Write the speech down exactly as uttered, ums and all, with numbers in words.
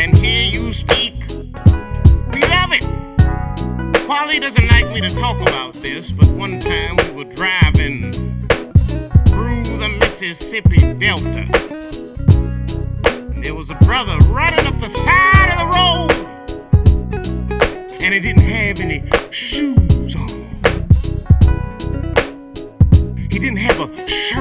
and hear you speak. We love it. Polly doesn't like me to talk about this, but one time we were driving through the Mississippi Delta. And there was a brother running up the side of the road, and he didn't have any shoes on. He didn't have a shirt